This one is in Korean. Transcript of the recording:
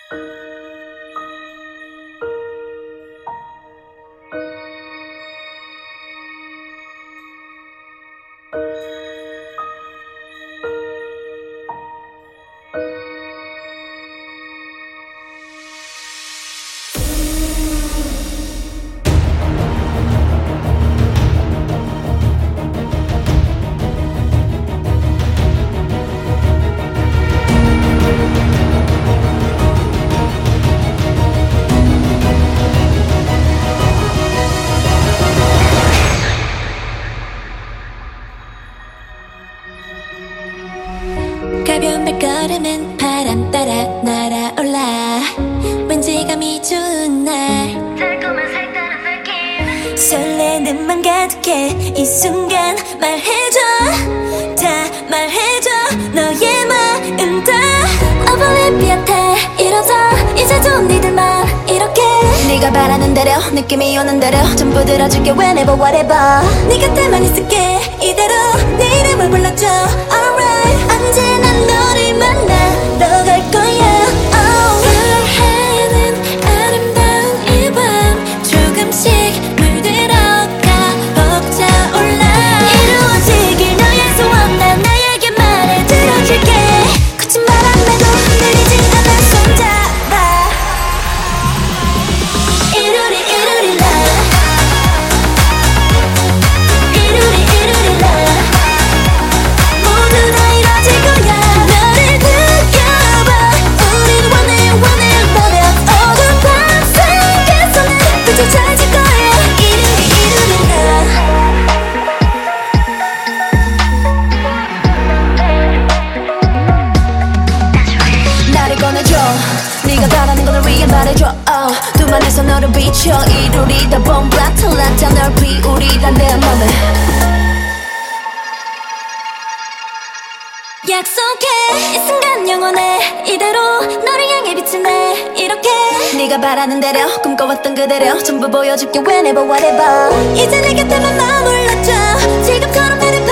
가벼운 발걸음은 바람 따라 날아올라 왠지 감이 좋은 날 달콤한 색다른 느낌 설레는 맘 가득해 이 순간 말해줘 다 말해줘 너의 마음 다 오블리비언해 이러자 이제도 니들만 이렇게 네가 바라는 대로 느낌이 오는 대로 전부 들어줄게 whenever whatever 네 곁에만 있을게 이대로 내 이름을 불러줘 alright 언제나 너를 만나러 갈 거야 설레는 아름다운 이 밤 조금씩 물들어가 벅차올라 이루어지길 너의 소원 난 나에게 말해 들어줄게 거친 바람에도 흔들리지 않아 손잡아 이루리 이루리 라 이루리 이루리 라 모두 다 이뤄질 거야 너를 느껴봐 우린 원해 원해 love it 어두운 밤 속에서는 빛이 찾을 거야 이루리 이루리 라 나를 꺼내줘 네가 바라는 건 real 말해줘 두만에서 너를 비춰 이루리다 bomb 아틀란타 널 비우리라 내 맘에 약속해 이 순간 영원해 이대로 너를 향해 비치네 이렇게 네가 바라는 대로 꿈꿔왔던 그대로 전부 보여줄게 whenever whatever 이제 내 곁에만 머물러줘 지금처럼 나를